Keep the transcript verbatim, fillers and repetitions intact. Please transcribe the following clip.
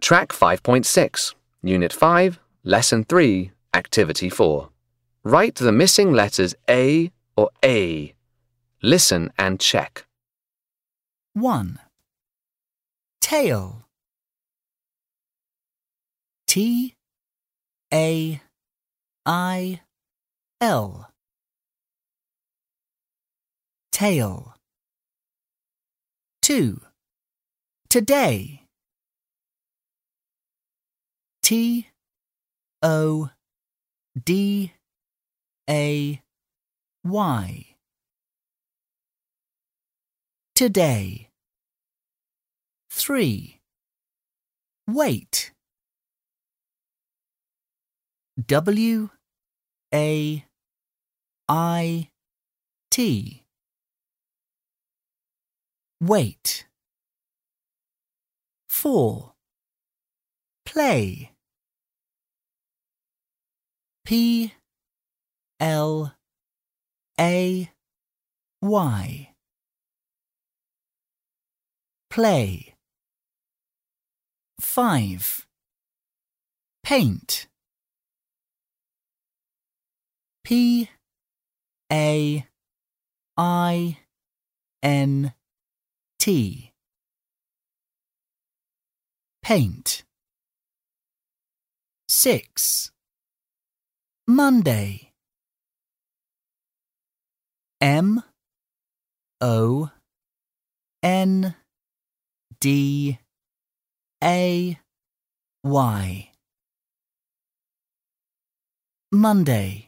Track five point six, Unit five, Lesson three, Activity four. Write the missing letters A or A. Listen and check. one. Tail. T A I L. Tail. two. Today. T O D A Y. Today. three. Wait. W A I T. Wait. four. Play. P L A Y. Play. five. Paint. P A I N T. Paint. six. Monday. M O N D A Y. Monday.